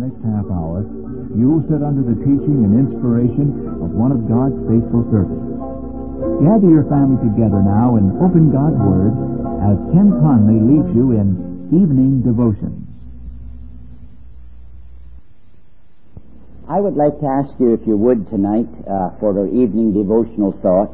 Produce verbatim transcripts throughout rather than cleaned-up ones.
next half hour, you will sit under the teaching and inspiration of one of God's faithful servants. Gather your family together now and open God's Word as Ken Conley leads you in Evening Devotions. I would like to ask you, if you would, tonight, uh, for our evening devotional thought,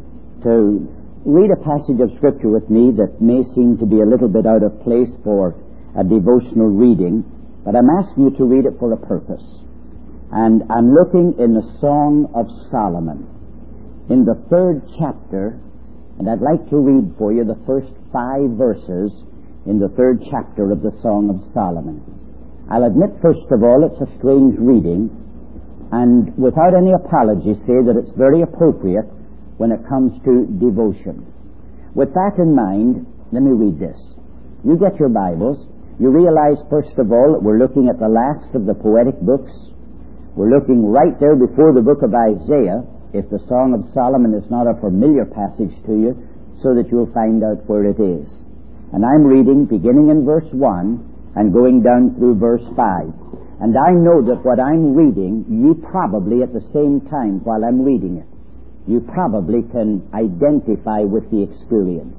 to read a passage of Scripture with me that may seem to be a little bit out of place for a devotional reading, but I'm asking you to read it for a purpose. And I'm looking in the Song of Solomon, in the third chapter, and I'd like to read for you the first five verses in the third chapter of the Song of Solomon. I'll admit, first of all, it's a strange reading, and without any apology say that it's very appropriate when it comes to devotion. With that in mind, let me read this. You get your Bibles. You realize, first of all, that we're looking at the last of the poetic books. We're looking right there before the book of Isaiah, if the Song of Solomon is not a familiar passage to you, so that you'll find out where it is. And I'm reading beginning in verse one and going down through verse five. And I know that what I'm reading, you probably at the same time while I'm reading it, you probably can identify with the experience.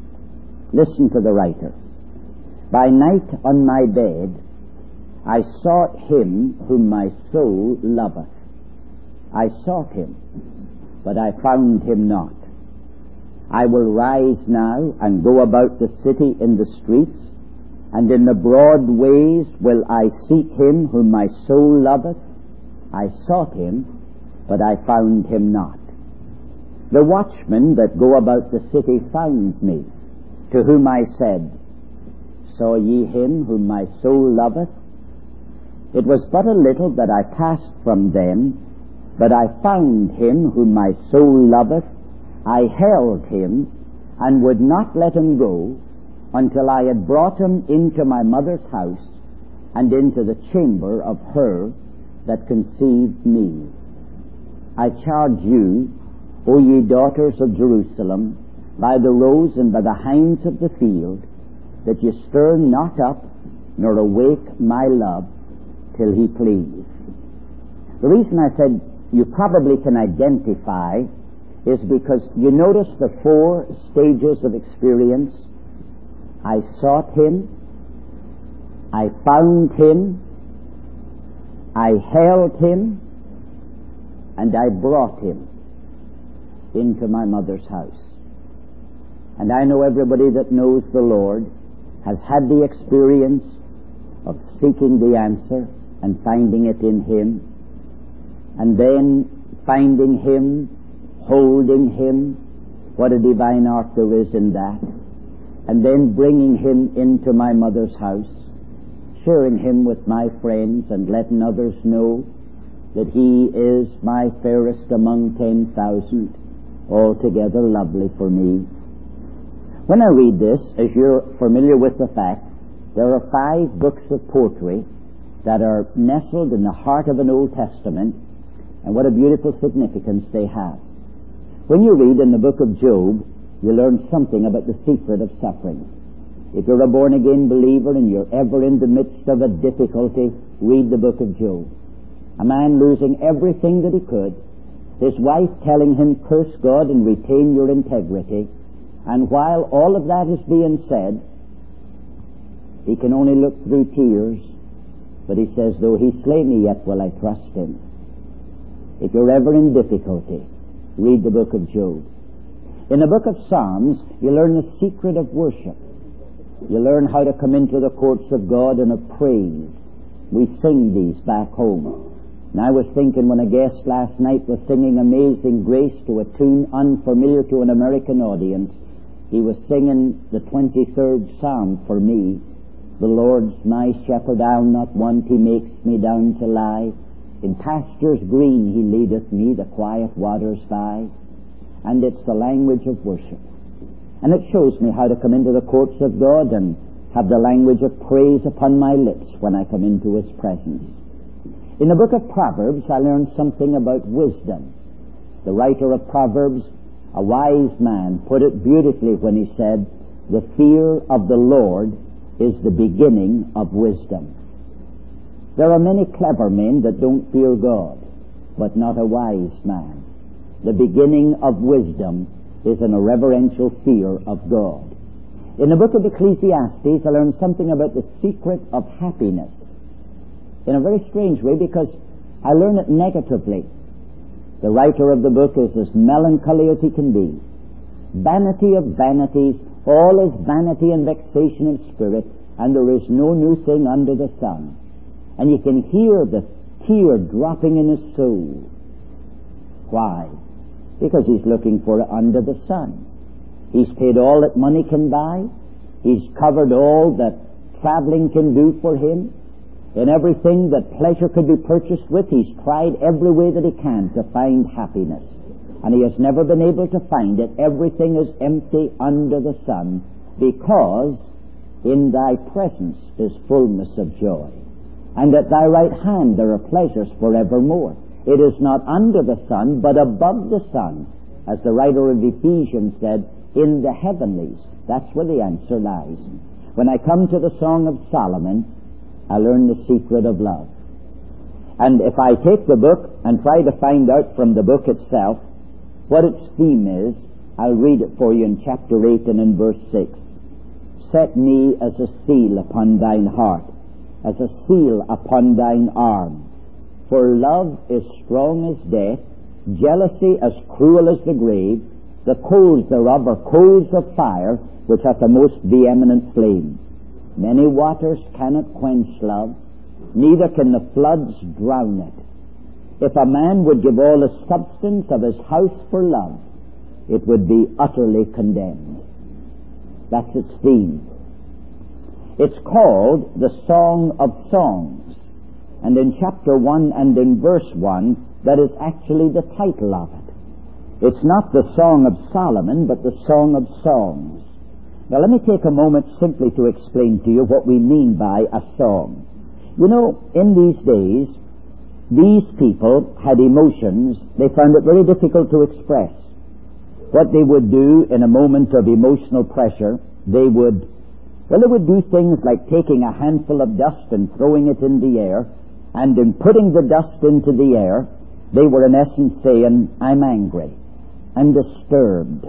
Listen to the writer. By night on my bed, I sought him whom my soul loveth. I sought him, but I found him not. I will rise now and go about the city in the streets, and in the broad ways will I seek him whom my soul loveth. I sought him, but I found him not. The watchmen that go about the city found me, to whom I said, Saw ye him whom my soul loveth? It was but a little that I passed from them, but I found him whom my soul loveth. I held him, and would not let him go, until I had brought him into my mother's house, and into the chamber of her that conceived me. I charge you, O ye daughters of Jerusalem, by the roes and by the hinds of the field, that ye stir not up, nor awake my love, till he please. The reason I said you probably can identify is because you notice the four stages of experience. I sought him, I found him, I held him, and I brought him into my mother's house. And I know everybody that knows the Lord has had the experience of seeking the answer and finding it in him, and then finding him, holding him. What a divine art there is in that. And then bringing him into my mother's house, sharing him with my friends and letting others know that he is my fairest among ten thousand, altogether lovely for me. When I read this, as you're familiar with the fact, there are five books of poetry that are nestled in the heart of an Old Testament, and what a beautiful significance they have. When you read in the book of Job, you learn something about the secret of suffering. If you're a born-again believer and you're ever in the midst of a difficulty, read the book of Job. A man losing everything that he could, his wife telling him, curse God and retain your integrity, and while all of that is being said, he can only look through tears, but he says, though he slay me, yet will I trust him. If you're ever in difficulty, read the book of Job. In the book of Psalms, you learn the secret of worship. You learn how to come into the courts of God and of praise. We sing these back home. And I was thinking when a guest last night was singing Amazing Grace to a tune unfamiliar to an American audience, he was singing the twenty-third Psalm for me. The Lord's my shepherd, I'll not want, he makes me down to lie. In pastures green he leadeth me, the quiet waters by. And it's the language of worship. And it shows me how to come into the courts of God and have the language of praise upon my lips when I come into his presence. In the book of Proverbs, I learned something about wisdom. The writer of Proverbs, a wise man, put it beautifully when he said, the fear of the Lord is the beginning of wisdom. There are many clever men that don't fear God, but not a wise man. The beginning of wisdom is in a reverential fear of God. In the book of Ecclesiastes, I learned something about the secret of happiness in a very strange way, because I learn it negatively. The writer of the book is as melancholy as he can be. Vanity of vanities, all is vanity and vexation of spirit, and there is no new thing under the sun. And you can hear the tear dropping in his soul. Why? Because he's looking for it under the sun. He's paid all that money can buy. He's covered all that traveling can do for him. In everything that pleasure could be purchased with, he's tried every way that he can to find happiness. And he has never been able to find it. Everything is empty under the sun, because in thy presence is fullness of joy. And at thy right hand there are pleasures forevermore. It is not under the sun, but above the sun. As the writer of Ephesians said, in the heavenlies. That's where the answer lies. When I come to the Song of Solomon, I learn the secret of love. And if I take the book and try to find out from the book itself what its theme is, I'll read it for you in chapter eight and in verse six. Set me as a seal upon thine heart, as a seal upon thine arm. For love is strong as death, jealousy as cruel as the grave. The coals thereof are coals of fire, which hath a most vehement flame. Many waters cannot quench love, neither can the floods drown it. If a man would give all the substance of his house for love, it would be utterly condemned. That's its theme. It's called the Song of Songs. And in chapter one and in verse one, that is actually the title of it. It's not the Song of Solomon, but the Song of Songs. Now let me take a moment simply to explain to you what we mean by a song. You know, in these days, these people had emotions they found it very difficult to express. What they would do in a moment of emotional pressure, they would, well, they would do things like taking a handful of dust and throwing it in the air, and in putting the dust into the air, they were in essence saying, I'm angry, I'm disturbed,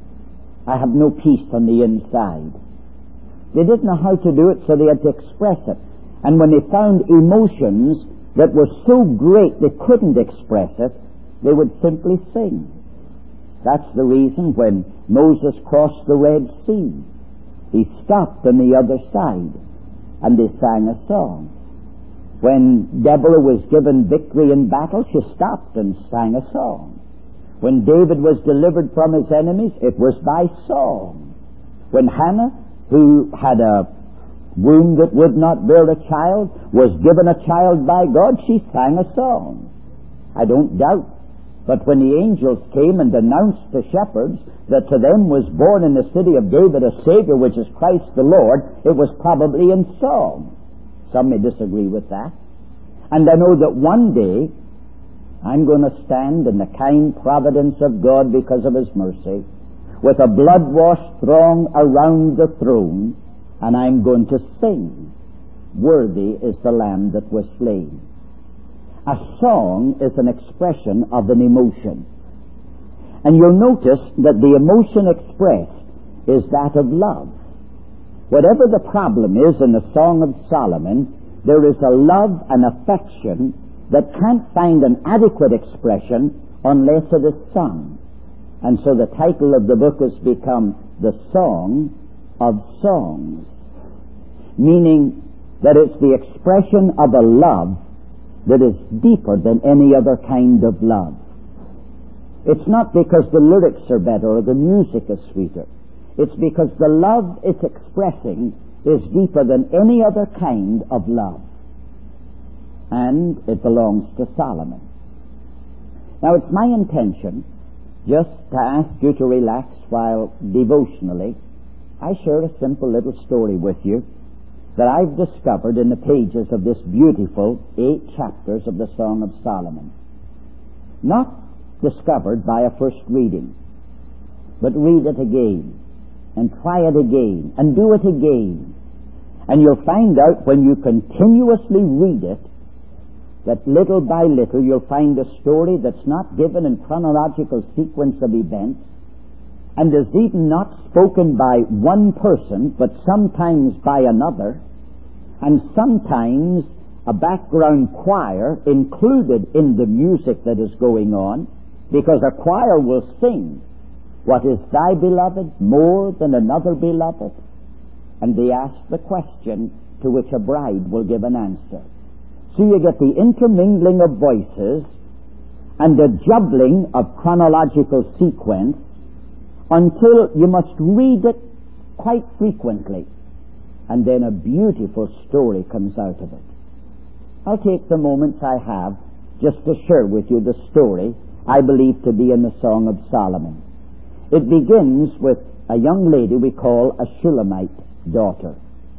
I have no peace on the inside. They didn't know how to do it, so they had to express it. And when they found emotions that were so great they couldn't express it, they would simply sing. That's the reason when Moses crossed the Red Sea, he stopped on the other side, and they sang a song. When Deborah was given victory in battle, she stopped and sang a song. When David was delivered from his enemies, it was by song. When Hannah, who had a womb that would not bear a child, was given a child by God, she sang a song. I don't doubt. But when the angels came and announced to shepherds that to them was born in the city of David a Savior, which is Christ the Lord, it was probably in song. Some may disagree with that. And I know that one day I'm going to stand in the kind providence of God because of His mercy, with a blood-washed throng around the throne, and I'm going to sing, worthy is the Lamb that was slain. A song is an expression of an emotion. And you'll notice that the emotion expressed is that of love. Whatever the problem is in the Song of Solomon, there is a love and affection that can't find an adequate expression unless it is sung. And so the title of the book has become The Song of Songs, meaning that it's the expression of a love that is deeper than any other kind of love. It's not because the lyrics are better or the music is sweeter. It's because the love it's expressing is deeper than any other kind of love. And it belongs to Solomon. Now it's my intention just to ask you to relax while devotionally I share a simple little story with you that I've discovered in the pages of this beautiful eight chapters of the Song of Solomon. Not discovered by a first reading, but read it again, and try it again, and do it again. And you'll find out when you continuously read it that little by little you'll find a story that's not given in chronological sequence of events, and is even not spoken by one person, but sometimes by another, and sometimes a background choir included in the music that is going on, because a choir will sing, "What is thy beloved more than another beloved?" And they ask the question to which a bride will give an answer. So you get the intermingling of voices and the juggling of chronological sequence until you must read it quite frequently, and then a beautiful story comes out of it. I'll take the moments I have just to share with you the story I believe to be in the Song of Solomon. It begins with a young lady we call a Shulamite daughter.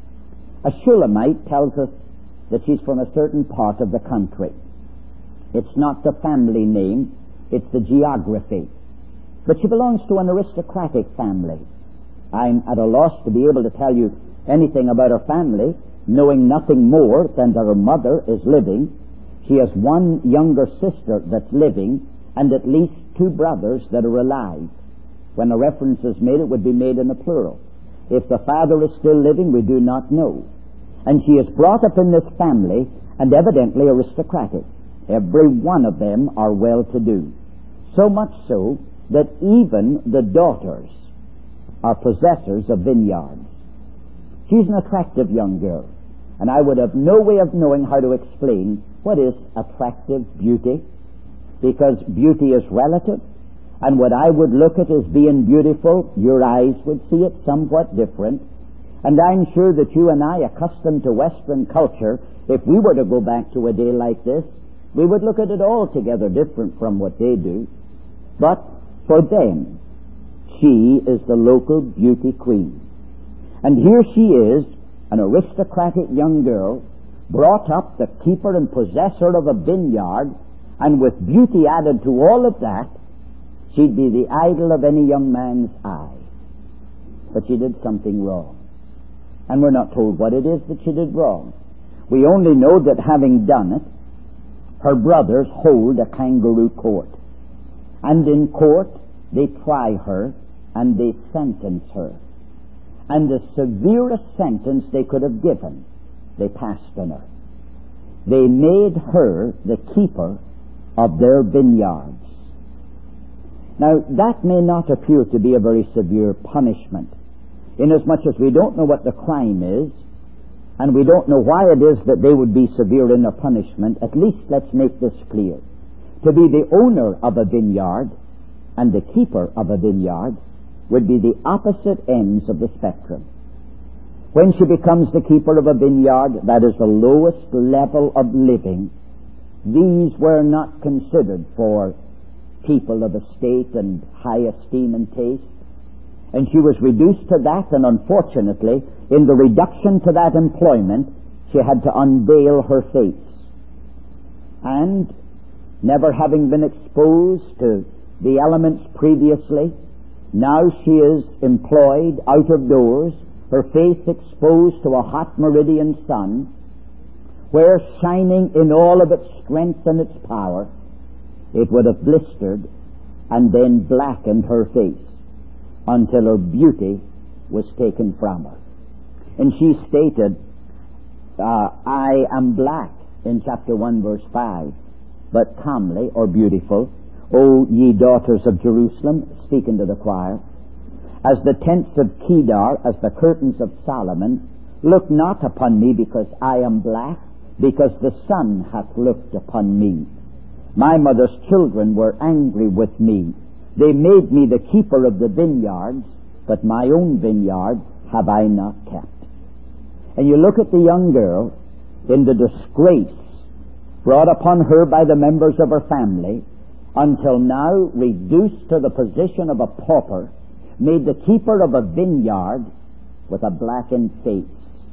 A Shulamite tells us that she's from a certain part of the country. It's not the family name, it's the geography. But she belongs to an aristocratic family. I'm at a loss to be able to tell you anything about her family, knowing nothing more than that her mother is living. She has one younger sister that's living, and at least two brothers that are alive. When a reference is made, it would be made in the plural. If the father is still living, we do not know. And she is brought up in this family, and evidently aristocratic. Every one of them are well-to-do. So much so that even the daughters are possessors of vineyards. She's an attractive young girl, and I would have no way of knowing how to explain what is attractive beauty, because beauty is relative, and what I would look at as being beautiful, your eyes would see it somewhat different. And I'm sure that you and I, accustomed to Western culture, if we were to go back to a day like this, we would look at it altogether different from what they do. But for them, she is the local beauty queen. And here she is, an aristocratic young girl, brought up the keeper and possessor of a vineyard, and with beauty added to all of that, she'd be the idol of any young man's eye. But she did something wrong. And we're not told what it is that she did wrong. We only know that having done it, her brothers hold a kangaroo court. And in court, they try her and they sentence her. And the severest sentence they could have given, they passed on her. They made her the keeper of their vineyards. Now, that may not appear to be a very severe punishment, inasmuch as we don't know what the crime is, and we don't know why it is that they would be severe in their punishment. At least let's make this clear. To be the owner of a vineyard and the keeper of a vineyard would be the opposite ends of the spectrum. When she becomes the keeper of a vineyard, that is the lowest level of living. These were not considered for people of estate and high esteem and taste. And she was reduced to that, and unfortunately, in the reduction to that employment, she had to unveil her face. And, never having been exposed to the elements previously, now she is employed out of doors, her face exposed to a hot meridian sun, where, shining in all of its strength and its power, it would have blistered and then blackened her face until her beauty was taken from her. And she stated, uh, I am black, in chapter one, verse five, but comely, or beautiful, O ye daughters of Jerusalem, speaking to the choir, as the tents of Kedar, as the curtains of Solomon, look not upon me because I am black, because the sun hath looked upon me. My mother's children were angry with me. They made me the keeper of the vineyards, but my own vineyard have I not kept. And you look at the young girl in the disgrace brought upon her by the members of her family, until now reduced to the position of a pauper, made the keeper of a vineyard with a blackened face.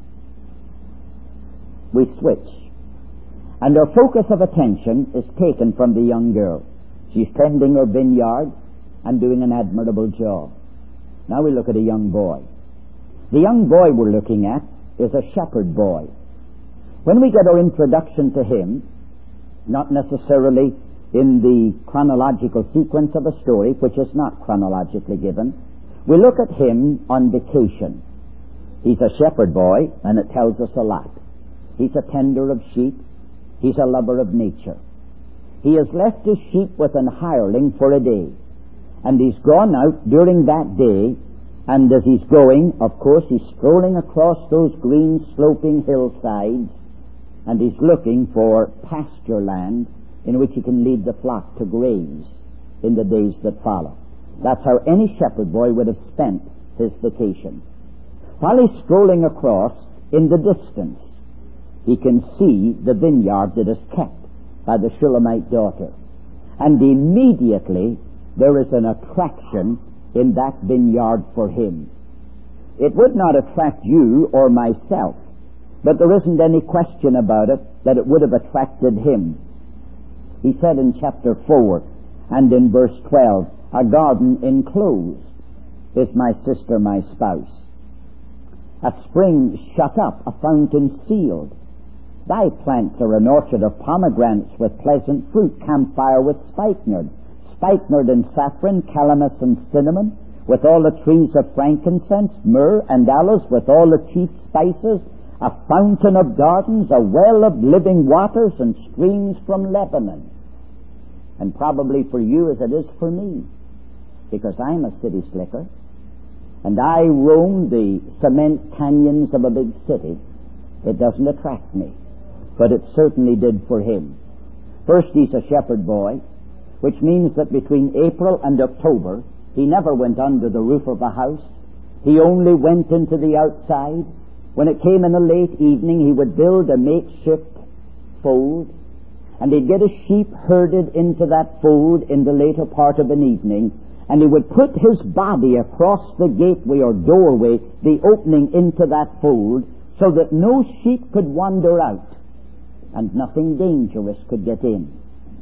We switch. And our focus of attention is taken from the young girl. She's tending her vineyard and doing an admirable job. Now we look at a young boy. The young boy we're looking at is a shepherd boy. When we get our introduction to him, not necessarily in the chronological sequence of a story, which is not chronologically given. We look at him on vacation. He's a shepherd boy, and it tells us a lot. He's a tender of sheep. He's a lover of nature. He has left his sheep with an hireling for a day, and he's gone out during that day, and as he's going, of course, he's strolling across those green sloping hillsides, and he's looking for pasture land in which he can lead the flock to graze in the days that follow. That's how any shepherd boy would have spent his vacation. While he's strolling across, in the distance, he can see the vineyard that is kept by the Shulamite daughter. And immediately there is an attraction in that vineyard for him. It would not attract you or myself, but there isn't any question about it that it would have attracted him. He said in chapter four and in verse twelve, a garden enclosed is my sister, my spouse. A spring shut up, a fountain sealed. Thy plants are an orchard of pomegranates with pleasant fruit, camphire with spikenard, spikenard and saffron, calamus and cinnamon, with all the trees of frankincense, myrrh and aloes, with all the chief spices, a fountain of gardens, a well of living waters, and streams from Lebanon. And probably for you as it is for me, because I'm a city slicker, and I roam the cement canyons of a big city, it doesn't attract me. But it certainly did for him. First, he's a shepherd boy, which means that between April and October, he never went under the roof of a house. He only went into the outside. When it came in a late evening, he would build a makeshift fold, and he'd get his sheep herded into that fold in the later part of an evening, and he would put his body across the gateway or doorway, the opening into that fold, so that no sheep could wander out, and nothing dangerous could get in.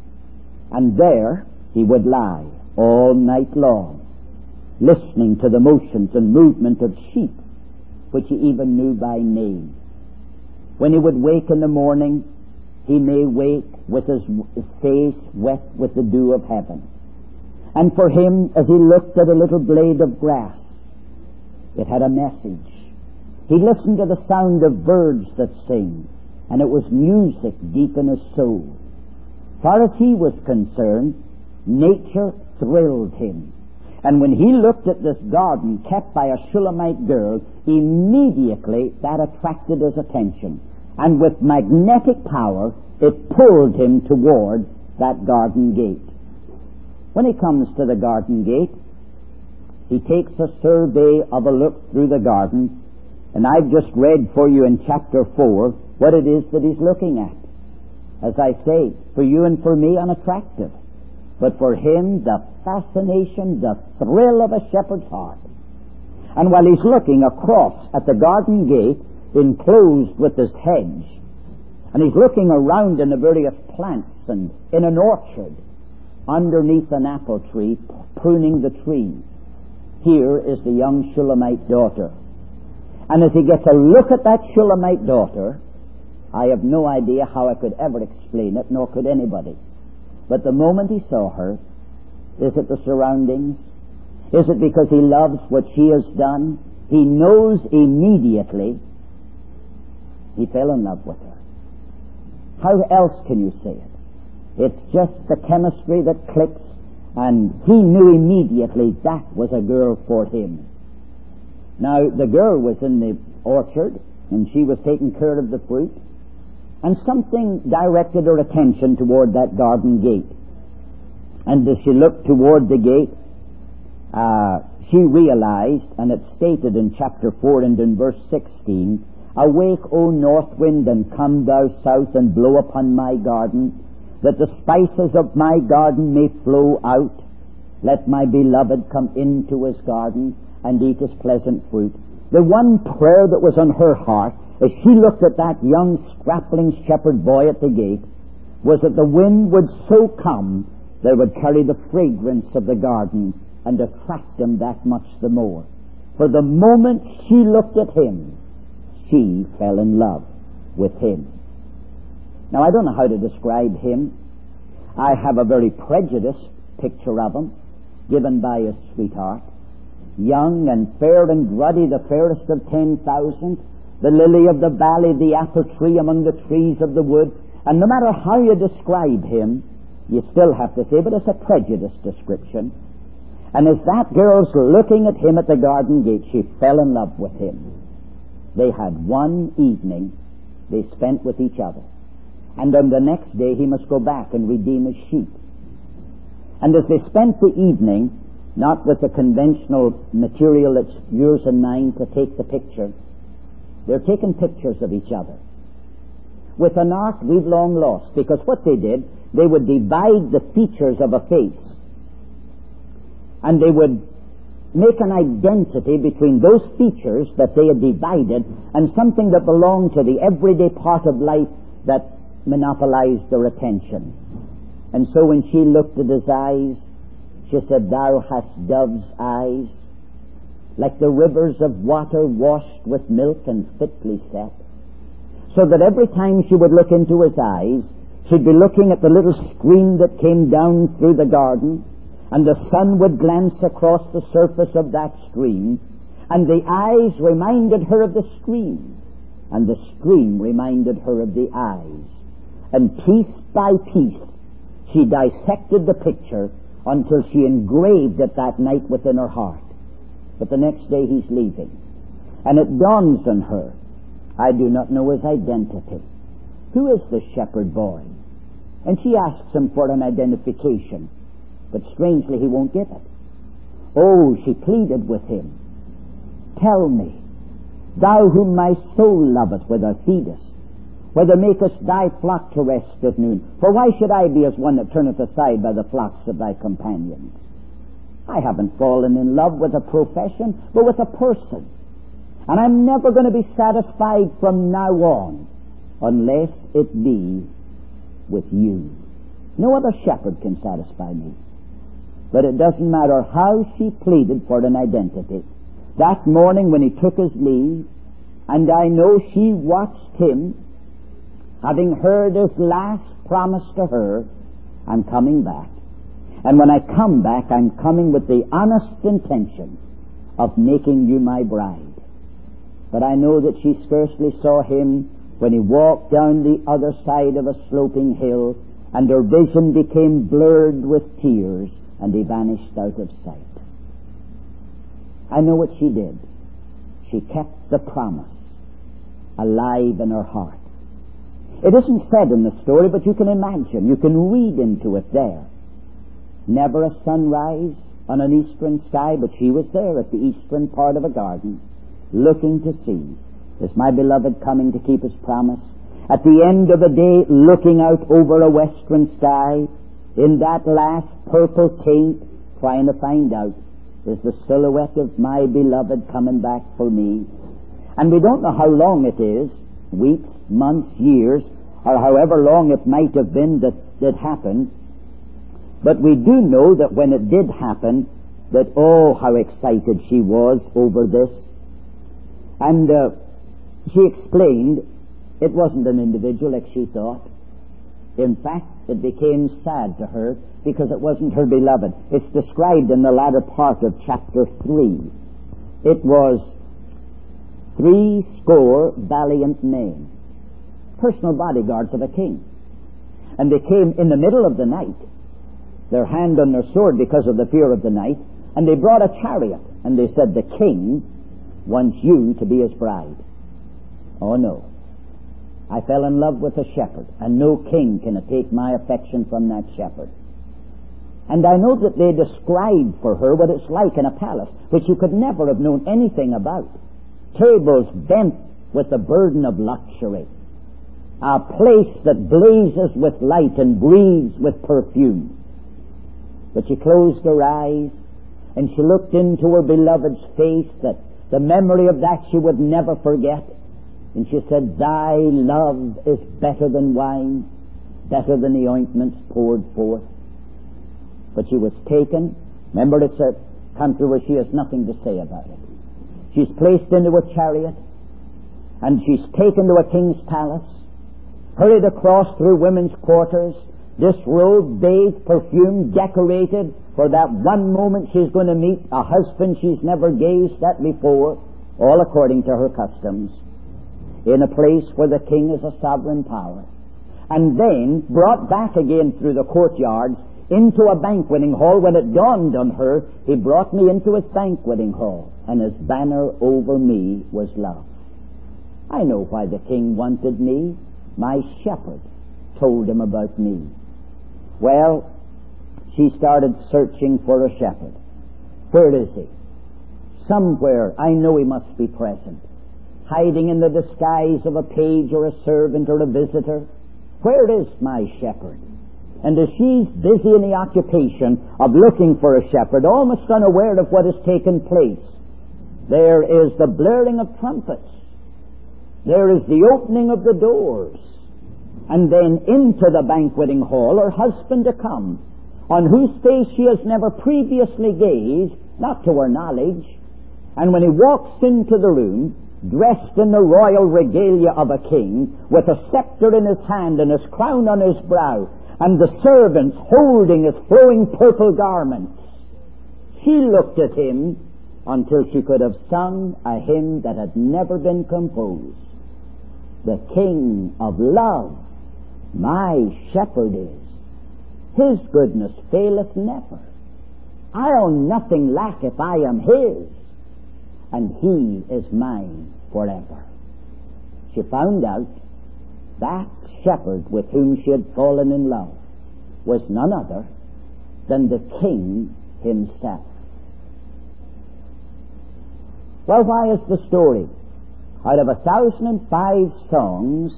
And there he would lie all night long, listening to the motions and movement of sheep, which he even knew by name. When he would wake in the morning, he may wake with his face wet with the dew of heaven. And for him, as he looked at a little blade of grass, it had a message. He listened to the sound of birds that sing, and it was music deep in his soul. Far as he was concerned, nature thrilled him. And when he looked at this garden kept by a Shulamite girl, immediately that attracted his attention. And with magnetic power, it pulled him toward that garden gate. When he comes to the garden gate, he takes a survey of a look through the garden, and I've just read for you in chapter four what it is that he's looking at. As I say, for you and for me, unattractive. But for him, the fascination, the thrill of a shepherd's heart. And while he's looking across at the garden gate, enclosed with this hedge, and he's looking around in the various plants and in an orchard, underneath an apple tree, pruning the tree, here is the young Shulamite daughter. And as he gets a look at that Shulamite daughter, I have no idea how I could ever explain it, nor could anybody. But the moment he saw her, is it the surroundings? Is it because he loves what she has done? He knows immediately he fell in love with her. How else can you say it? It's just the chemistry that clicks, and he knew immediately that was a girl for him. Now, the girl was in the orchard, and she was taking care of the fruit, and something directed her attention toward that garden gate. And as she looked toward the gate, uh, she realized, and it's stated in chapter four and in verse sixteen, awake, O north wind, and come thou south, and blow upon my garden, that the spices of my garden may flow out. Let my beloved come into his garden and eat his pleasant fruit. The one prayer that was on her heart as she looked at that young scrappling shepherd boy at the gate was that the wind would so come that it would carry the fragrance of the garden and attract him that much the more. For the moment she looked at him, she fell in love with him. Now, I don't know how to describe him. I have a very prejudiced picture of him, given by his sweetheart. Young and fair and ruddy, the fairest of ten thousand, the lily of the valley, the apple tree among the trees of the wood. And no matter how you describe him, you still have to say, but it's a prejudiced description. And as that girl's looking at him at the garden gate, she fell in love with him. They had one evening they spent with each other. And on the next day he must go back and redeem his sheep. And as they spent the evening, not with the conventional material that's yours and mine to take the picture, they're taking pictures of each other. With an art we've long lost, because what they did, they would divide the features of a face, and they would make an identity between those features that they had divided and something that belonged to the everyday part of life that monopolized their attention. And so when she looked at his eyes, she said, "Thou hast dove's eyes, like the rivers of water washed with milk and fitly set." So that every time she would look into his eyes, she'd be looking at the little stream that came down through the garden, and the sun would glance across the surface of that stream, and the eyes reminded her of the stream, and the stream reminded her of the eyes. And piece by piece, she dissected the picture until she engraved it that night within her heart. But the next day he's leaving, and it dawns on her, I do not know his identity. Who is the shepherd boy? And she asks him for an identification, but strangely he won't give it. Oh, she pleaded with him, "Tell me, thou whom my soul loveth, whether feedest, whether makest thy flock to rest at noon. For why should I be as one that turneth aside by the flocks of thy companions?" I haven't fallen in love with a profession, but with a person. And I'm never going to be satisfied from now on unless it be with you. No other shepherd can satisfy me. But it doesn't matter how she pleaded for an identity. That morning when he took his leave, and I know she watched him, having heard his last promise to her, I'm coming back. And when I come back, I'm coming with the honest intention of making you my bride. But I know that she scarcely saw him when he walked down the other side of a sloping hill, and her vision became blurred with tears, and he vanished out of sight. I know what she did. She kept the promise alive in her heart. It isn't said in the story, but you can imagine, you can read into it there. Never a sunrise on an eastern sky, but she was there at the eastern part of a garden, looking to see, is my beloved coming to keep his promise? At the end of the day, looking out over a western sky, in that last purple taint, trying to find out, is the silhouette of my beloved coming back for me? And we don't know how long it is, weeks, months, years, or however long it might have been that it happened. But we do know that when it did happen, that oh, how excited she was over this. And uh, she explained it wasn't an individual like she thought. In fact, it became sad to her because it wasn't her beloved. It's described in the latter part of chapter three. It was three score valiant men, personal bodyguards of a king. And they came in the middle of the night, their hand on their sword because of the fear of the night, and they brought a chariot, and they said, "The king wants you to be his bride." Oh no. I fell in love with a shepherd, and no king can take my affection from that shepherd. And I know that they described for her what it's like in a palace, which you could never have known anything about. Tables bent with the burden of luxury. A place that blazes with light and breathes with perfume. But she closed her eyes, and she looked into her beloved's face, that the memory of that she would never forget. And she said, "Thy love is better than wine, better than the ointments poured forth." But she was taken. Remember, it's a country where she has nothing to say about it. She's placed into a chariot, and she's taken to a king's palace, hurried across through women's quarters, disrobed, bathed, perfumed, decorated for that one moment she's going to meet a husband she's never gazed at before, all according to her customs, in a place where the king is a sovereign power, and then brought back again through the courtyards into a banqueting hall. When it dawned on her, he brought me into his banqueting hall, and his banner over me was love. I know why the king wanted me. My shepherd told him about me. Well, she started searching for a shepherd. Where is he? Somewhere. I know he must be present, hiding in the disguise of a page or a servant or a visitor. Where is my shepherd? And as she's busy in the occupation of looking for a shepherd, almost unaware of what has taken place, there is the blaring of trumpets. There is the opening of the doors. And then into the banqueting hall, her husband to come, on whose face she has never previously gazed, not to her knowledge. And when he walks into the room, dressed in the royal regalia of a king, with a scepter in his hand and his crown on his brow, and the servants holding his flowing purple garments, she looked at him until she could have sung a hymn that had never been composed. The King of love, my shepherd is. His goodness faileth never. I'll nothing lack if I am his, and he is mine forever. She found out that shepherd with whom she had fallen in love was none other than the king himself. Well, why is the story out of a thousand and five songs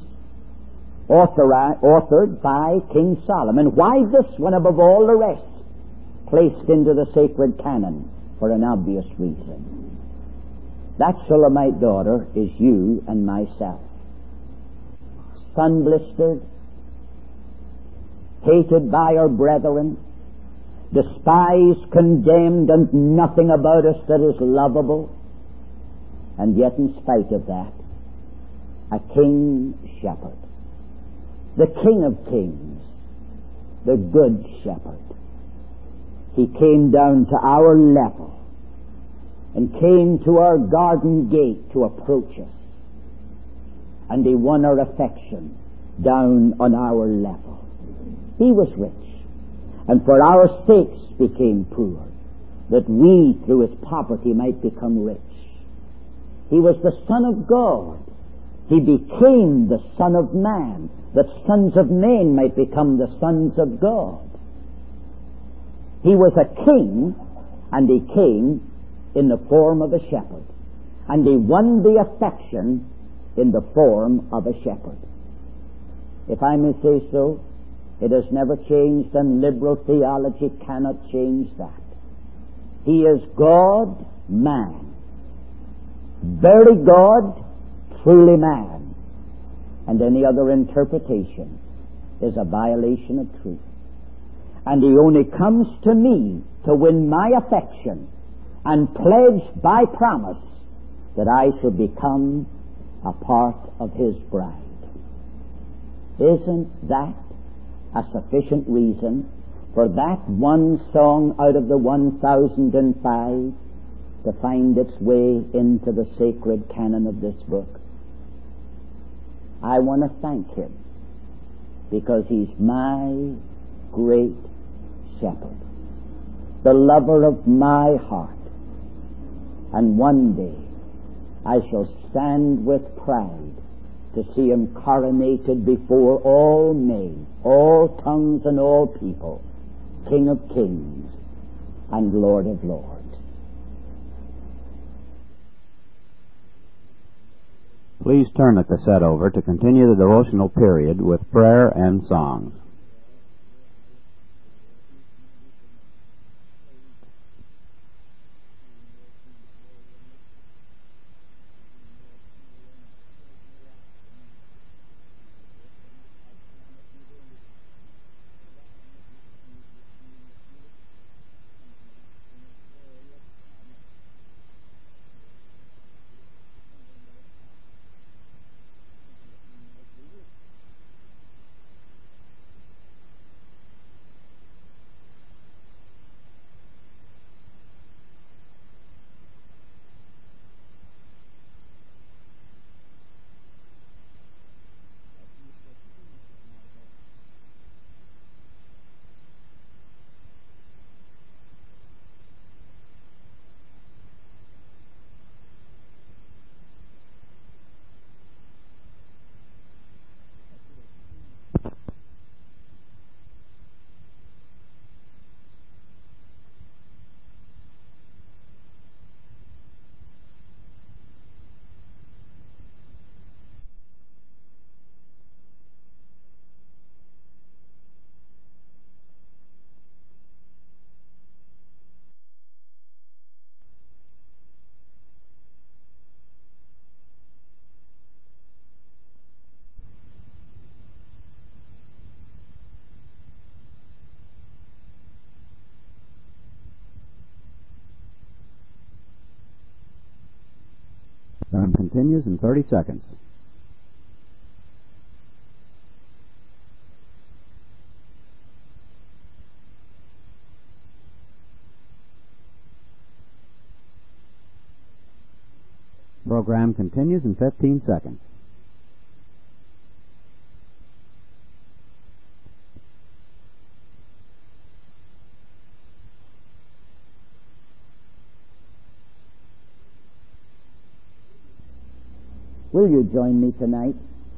authored by King Solomon, why this one above all the rest placed into the sacred canon? For an obvious reason. That Shulamite daughter is you and myself. Sun-blistered, hated by our brethren, despised, condemned, and nothing about us that is lovable. And yet, in spite of that, a king shepherd, the King of kings, the good shepherd. He came down to our level and came to our garden gate to approach us. And he won our affection down on our level. He was rich, and for our sakes became poor, that we through his poverty might become rich. He was the Son of God. He became the Son of Man, that sons of men might become the sons of God. He was a king, and he came in the form of a shepherd, and he won the affection in the form of a shepherd. If I may say so, it has never changed, and liberal theology cannot change that. He is God, man. Very God, truly man. And any other interpretation is a violation of truth. And he only comes to me to win my affection and pledge by promise that I shall become a part of his bride. Isn't that a sufficient reason for that one song out of the one thousand and five to find its way into the sacred canon of this book? I want to thank him because he's my great shepherd, the lover of my heart. And one day I shall stand with pride to see him coronated before all men, all tongues and all people, King of kings and Lord of lords. Please turn the cassette over to continue the devotional period with prayer and songs. continues in thirty seconds. Program continues in fifteen seconds. Will you join me tonight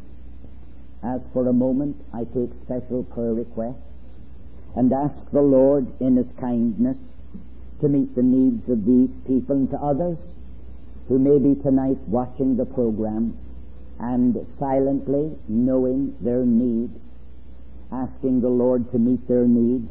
as for a moment I take special prayer requests and ask the Lord in His kindness to meet the needs of these people and to others who may be tonight watching the program and silently knowing their need, asking the Lord to meet their need.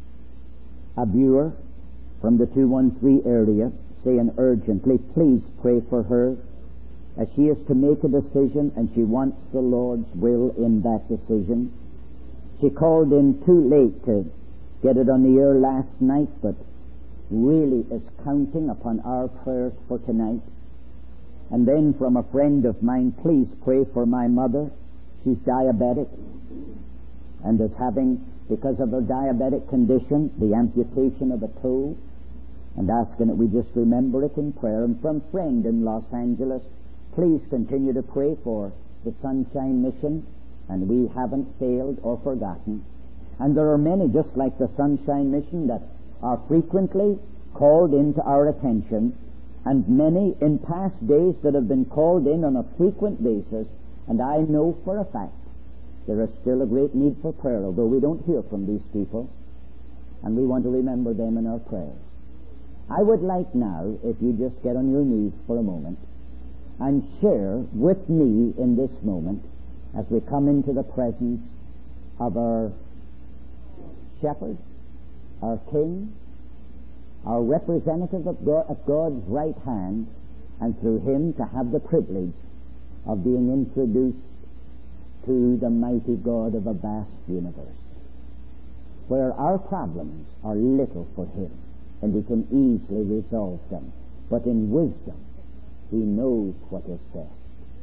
A viewer from the two one three area saying urgently, please pray for her as she is to make a decision and she wants the Lord's will in that decision. She called in too late to get it on the air last night, but really is counting upon our prayers for tonight. And then from a friend of mine, please pray for my mother. She's diabetic and is having, because of her diabetic condition, the amputation of a toe, and asking that we just remember it in prayer. And from friend in Los Angeles, please continue to pray for the Sunshine Mission, and we haven't failed or forgotten. And there are many, just like the Sunshine Mission, that are frequently called into our attention, and many in past days that have been called in on a frequent basis, and I know for a fact there is still a great need for prayer, although we don't hear from these people, and we want to remember them in our prayers. I would like now, if you just get on your knees for a moment, and share with me in this moment as we come into the presence of our shepherd, our king, our representative of God, at God's right hand, and through him to have the privilege of being introduced to the mighty God of a vast universe, where our problems are little for him and he can easily resolve them, but in wisdom He knows what is best.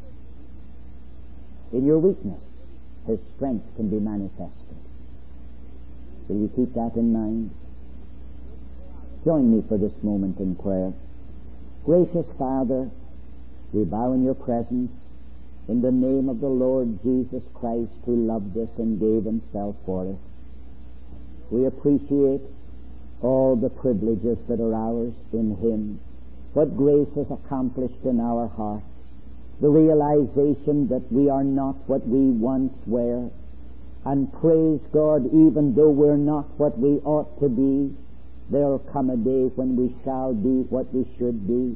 In your weakness, His strength can be manifested. Will you keep that in mind? Join me for this moment in prayer. Gracious Father, we bow in your presence in the name of the Lord Jesus Christ, who loved us and gave himself for us. We appreciate all the privileges that are ours in him, what grace has accomplished in our hearts, the realization that we are not what we once were, and praise God, even though we're not what we ought to be, there'll come a day when we shall be what we should be,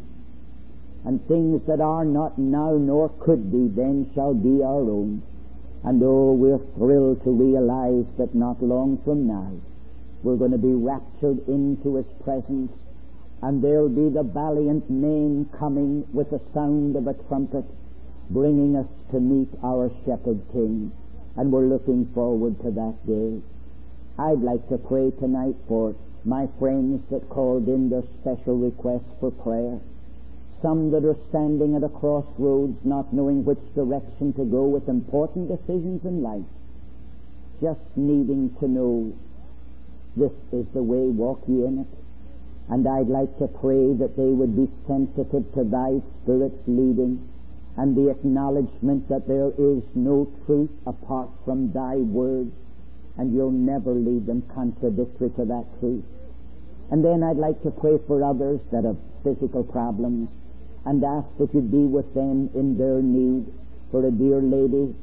and things that are not now nor could be then shall be our own. And oh, we're thrilled to realize that not long from now we're going to be raptured into his presence, and there'll be the valiant main coming with the sound of a trumpet, bringing us to meet our Shepherd King. And we're looking forward to that day. I'd like to pray tonight for my friends that called in their special requests for prayer. Some that are standing at a crossroads, not knowing which direction to go with important decisions in life, just needing to know, this is the way, walk ye in it. And I'd like to pray that they would be sensitive to thy Spirit's leading and the acknowledgement that there is no truth apart from thy word, and you'll never lead them contradictory to that truth. And then I'd like to pray for others that have physical problems and ask that you'd be with them in their need. For a dear lady,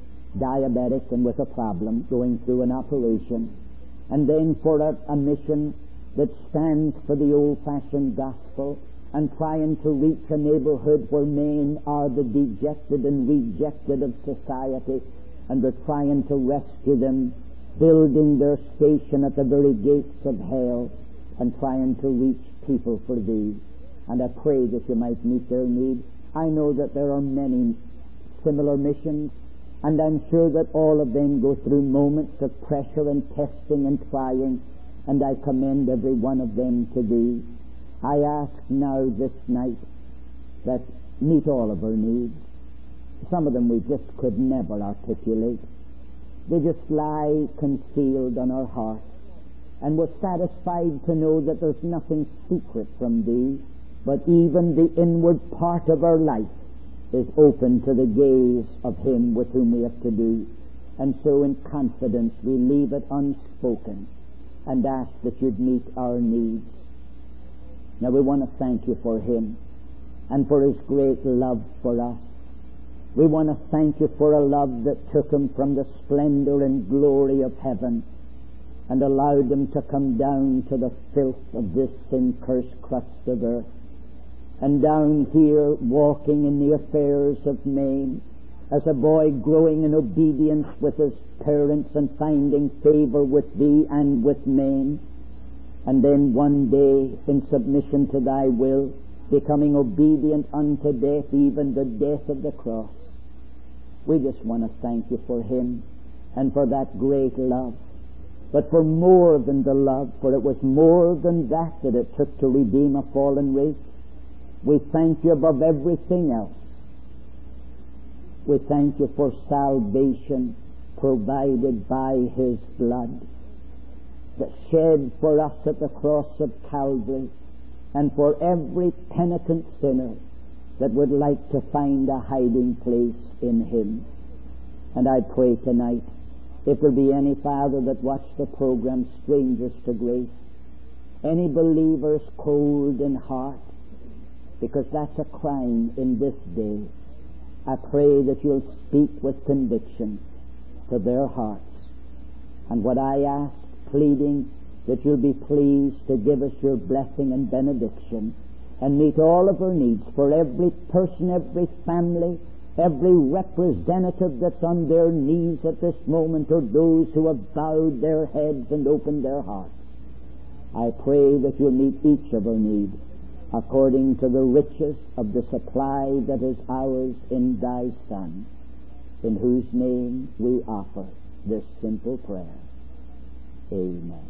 diabetic and with a problem, going through an operation. And then for a, a mission that stands for the old-fashioned gospel and trying to reach a neighborhood where men are the dejected and rejected of society, and we're trying to rescue them, building their station at the very gates of hell and trying to reach people for thee. And I pray that you might meet their need. I know that there are many similar missions, and I'm sure that all of them go through moments of pressure and testing and trying, and I commend every one of them to thee. I ask now this night that meet all of our needs. Some of them we just could never articulate. They just lie concealed on our hearts. And we're satisfied to know that there's nothing secret from Thee, but even the inward part of our life is open to the gaze of Him with whom we have to do. And so in confidence we leave it unspoken and ask that You'd meet our needs. Now we want to thank You for Him and for His great love for us. We want to thank You for a love that took Him from the splendor and glory of heaven and allowed Him to come down to the filth of this sin-cursed crust of earth, and down here walking in the affairs of men, as a boy growing in obedience with his parents and finding favor with Thee and with men, and then one day in submission to Thy will, becoming obedient unto death, even the death of the cross. We just want to thank You for Him and for that great love, but for more than the love, for it was more than that that it took to redeem a fallen race. We thank You above everything else. We thank You for salvation provided by His blood, that shed for us at the cross of Calvary, and for every penitent sinner that would like to find a hiding place in Him. And I pray tonight, if there be any Father that watched the program, strangers to grace, any believers cold in heart, because that's a crime in this day, I pray that You'll speak with conviction to their hearts. And what I ask, pleading that You'll be pleased to give us Your blessing and benediction and meet all of our needs for every person, every family, every representative that's on their knees at this moment, or those who have bowed their heads and opened their hearts. I pray that You'll meet each of our needs according to the riches of the supply that is ours in Thy Son, in whose name we offer this simple prayer. Amen.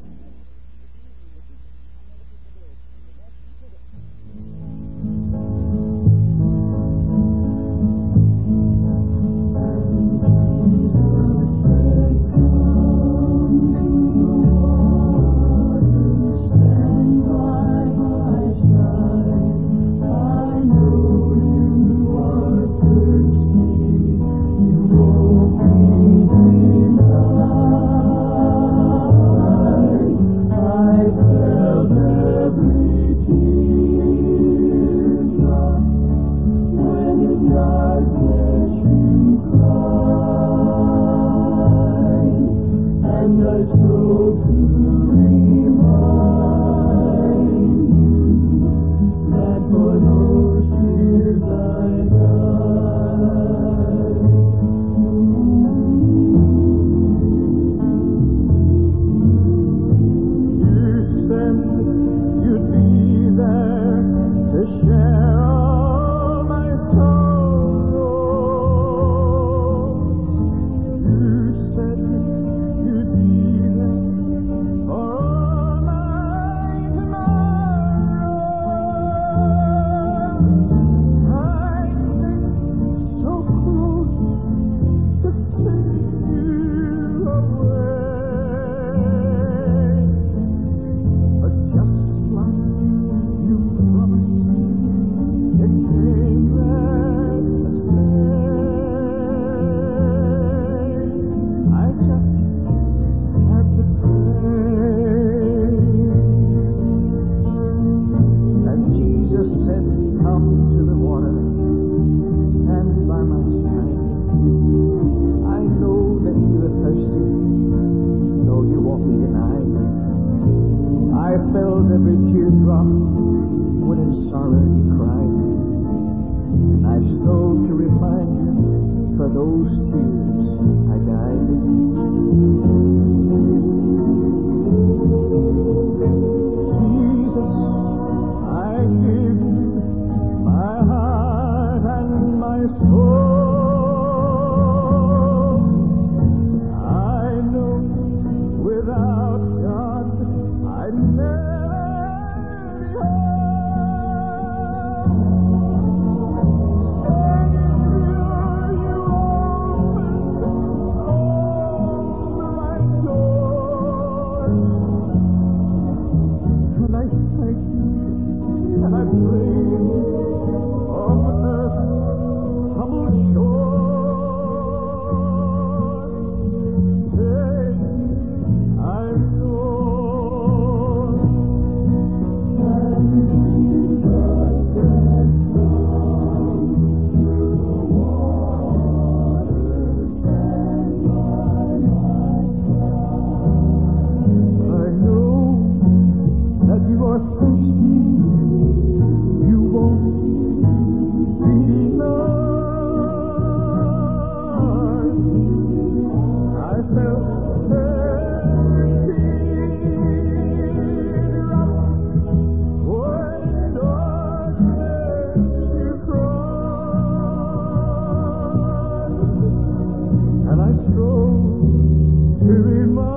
thank you, and I pray on earth's troubled shore. Say, I'm yours. And Jesus said, "Come to the water, stand by my side." I know that you are thirsty, you won't be denied. I felt every teardrop when darkness you cried, and I strove to remind